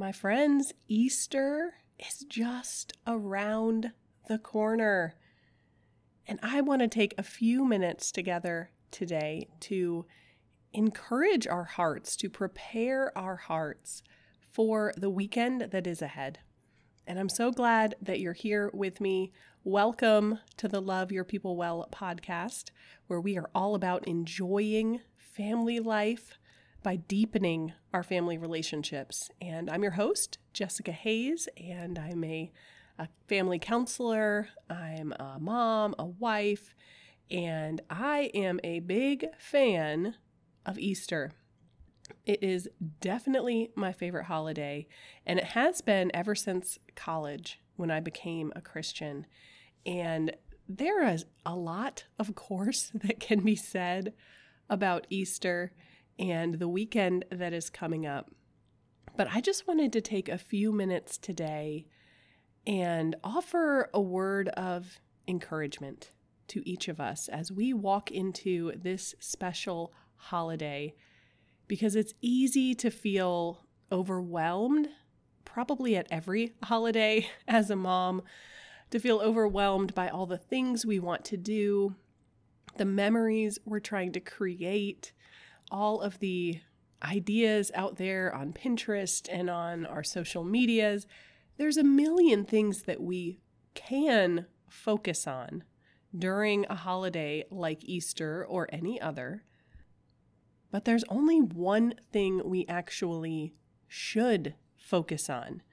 My friends, Easter is just around the corner. And I want to take a few minutes together today to encourage our hearts, to prepare our hearts for the weekend that is ahead. And I'm so glad that you're here with me. Welcome to the Love Your People Well podcast, where we are all about enjoying family life by deepening our family relationships. And I'm your host, Jessica Hayes, and I'm a family counselor. I'm a mom, a wife, and I am a big fan of Easter. It is definitely my favorite holiday, and it has been ever since college when I became a Christian. And there is a lot, of course, that can be said about Easter and the weekend that is coming up. But I just wanted to take a few minutes today and offer a word of encouragement to each of us as we walk into this special holiday, because it's easy to feel overwhelmed, probably at every holiday as a mom, to feel overwhelmed by all the things we want to do, the memories we're trying to create, all of the ideas out there on Pinterest and on our social medias. There's a million things that we can focus on during a holiday like Easter or any other. But there's only one thing we actually should focus on,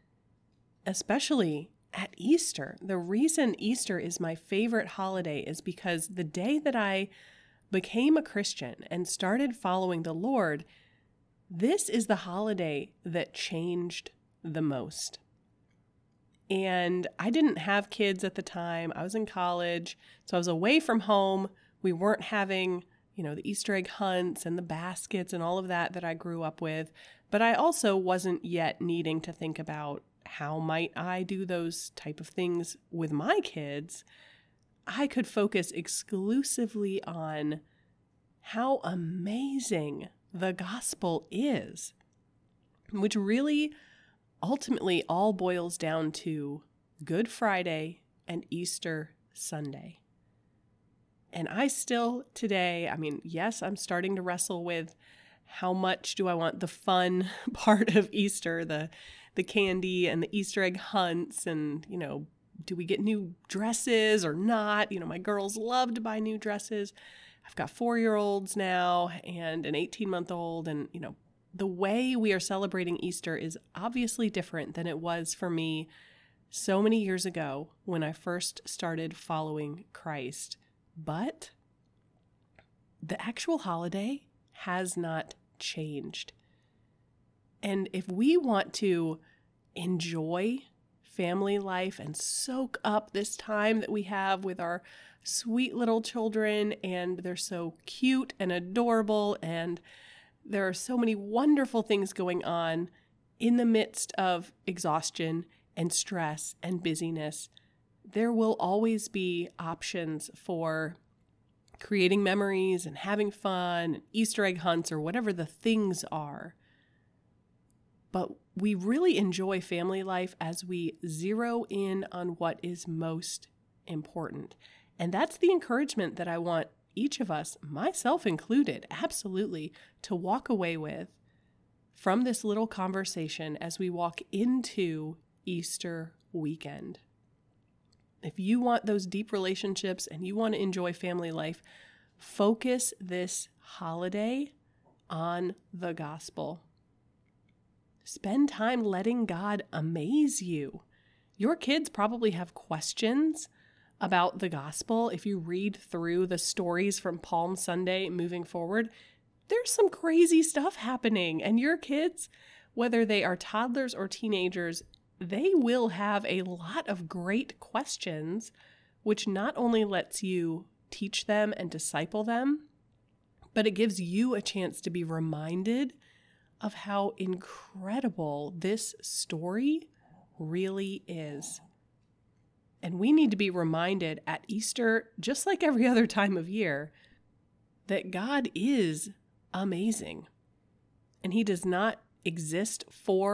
especially at Easter. The reason Easter is my favorite holiday is because the day that I became a Christian and started following the Lord, this is the holiday that changed the most. And I didn't have kids at the time. I was in college, so I was away from home. We weren't having, the Easter egg hunts and the baskets and all of that I grew up with. But I also wasn't yet needing to think about how might I do those type of things with my kids. I could focus exclusively on how amazing the gospel is, which really ultimately all boils down to Good Friday and Easter Sunday. And I still today, yes, I'm starting to wrestle with how much do I want the fun part of Easter, the candy and the Easter egg hunts and, do we get new dresses or not? My girls love to buy new dresses. I've got 4-year-olds now and an 18-month-old. And, the way we are celebrating Easter is obviously different than it was for me so many years ago when I first started following Christ. But the actual holiday has not changed. And if we want to enjoy family life and soak up this time that we have with our sweet little children, and they're so cute and adorable, and there are so many wonderful things going on in the midst of exhaustion and stress and busyness, there will always be options for creating memories and having fun, Easter egg hunts, or whatever the things are. But we really enjoy family life as we zero in on what is most important. And that's the encouragement that I want each of us, myself included, absolutely, to walk away with from this little conversation as we walk into Easter weekend. If you want those deep relationships and you want to enjoy family life, focus this holiday on the gospel. Spend time letting God amaze you. Your kids probably have questions about the gospel. If you read through the stories from Palm Sunday moving forward, there's some crazy stuff happening. And your kids, whether they are toddlers or teenagers, they will have a lot of great questions, which not only lets you teach them and disciple them, but it gives you a chance to be reminded of how incredible this story really is. And we need to be reminded at Easter, just like every other time of year, that God is amazing. And he does not exist for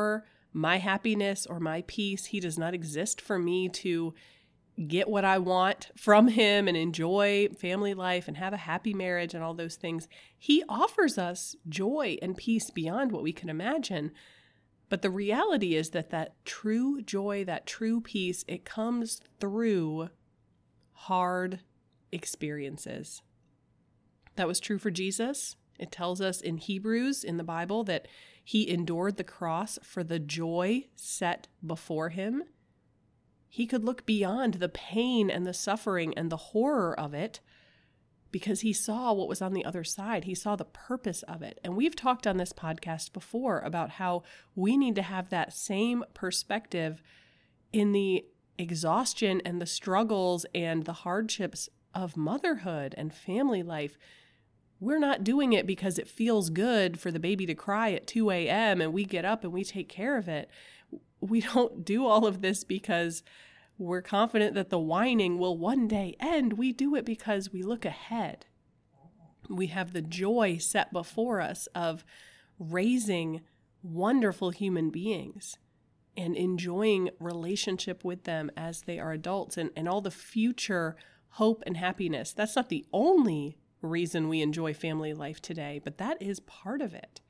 my happiness or my peace. He does not exist for me to get what I want from him and enjoy family life and have a happy marriage and all those things. He offers us joy and peace beyond what we can imagine. But the reality is that true joy, that true peace, it comes through hard experiences. That was true for Jesus. It tells us in Hebrews in the Bible that he endured the cross for the joy set before him. He could look beyond the pain and the suffering and the horror of it because he saw what was on the other side. He saw the purpose of it. And we've talked on this podcast before about how we need to have that same perspective in the exhaustion and the struggles and the hardships of motherhood and family life. We're not doing it because it feels good for the baby to cry at 2 a.m. and we get up and we take care of it. We don't do all of this because we're confident that the whining will one day end. We do it because we look ahead. We have the joy set before us of raising wonderful human beings and enjoying relationship with them as they are adults and all the future hope and happiness. That's not the only reason we enjoy family life today, but that is part of it.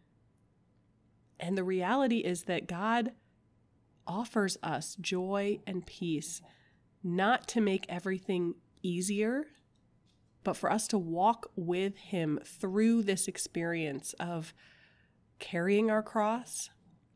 And the reality is that God offers us joy and peace, not to make everything easier, but for us to walk with him through this experience of carrying our cross,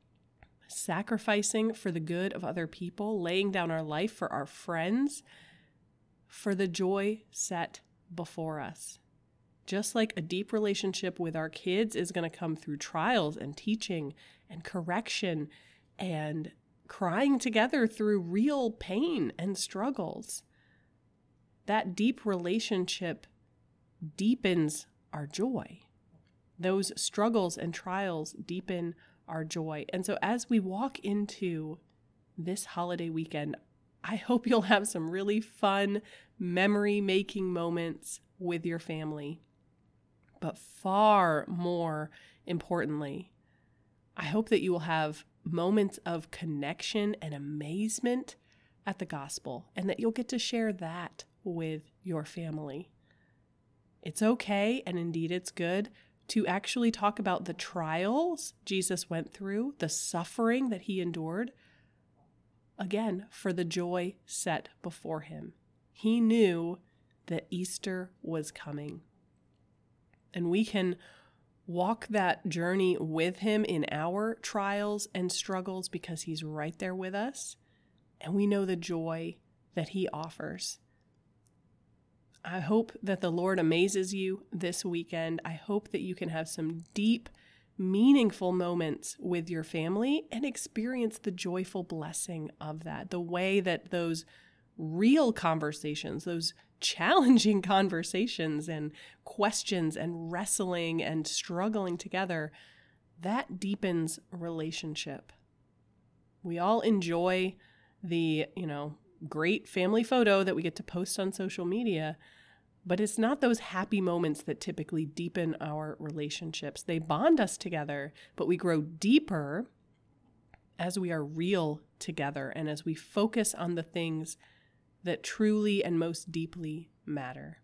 sacrificing for the good of other people, laying down our life for our friends, for the joy set before us. Just like a deep relationship with our kids is going to come through trials and teaching and correction and crying together through real pain and struggles. That deep relationship deepens our joy. Those struggles and trials deepen our joy. And so as we walk into this holiday weekend, I hope you'll have some really fun memory-making moments with your family. But far more importantly, I hope that you will have moments of connection and amazement at the gospel, and that you'll get to share that with your family. It's okay, and indeed it's good, to actually talk about the trials Jesus went through, the suffering that he endured, again, for the joy set before him. He knew that Easter was coming. And we can walk that journey with him in our trials and struggles because he's right there with us, and we know the joy that he offers. I hope that the Lord amazes you this weekend. I hope that you can have some deep, meaningful moments with your family and experience the joyful blessing of that, the way that those real conversations, those challenging conversations and questions and wrestling and struggling together, that deepens relationship. We all enjoy the, great family photo that we get to post on social media, but it's not those happy moments that typically deepen our relationships. They bond us together, but we grow deeper as we are real together and as we focus on the things that truly and most deeply matter.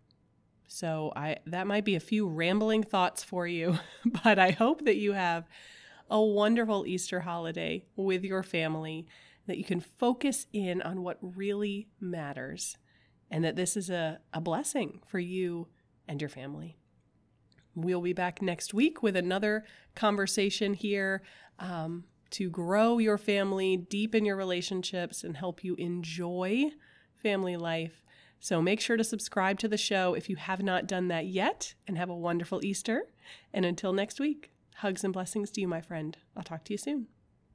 So that might be a few rambling thoughts for you, but I hope that you have a wonderful Easter holiday with your family, that you can focus in on what really matters, and that this is a blessing for you and your family. We'll be back next week with another conversation here to grow your family, deepen your relationships, and help you enjoy family life. So make sure to subscribe to the show if you have not done that yet, and have a wonderful Easter. And until next week, hugs and blessings to you, my friend. I'll talk to you soon.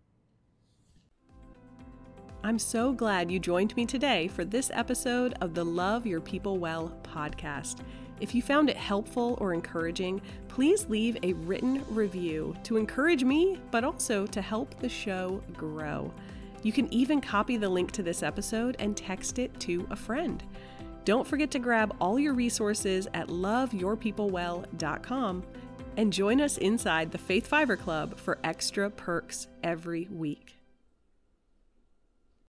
I'm so glad you joined me today for this episode of the Love Your People Well podcast. If you found it helpful or encouraging, please leave a written review to encourage me, but also to help the show grow. You can even copy the link to this episode and text it to a friend. Don't forget to grab all your resources at loveyourpeoplewell.com. And join us inside the Faith Fiver Club for extra perks every week.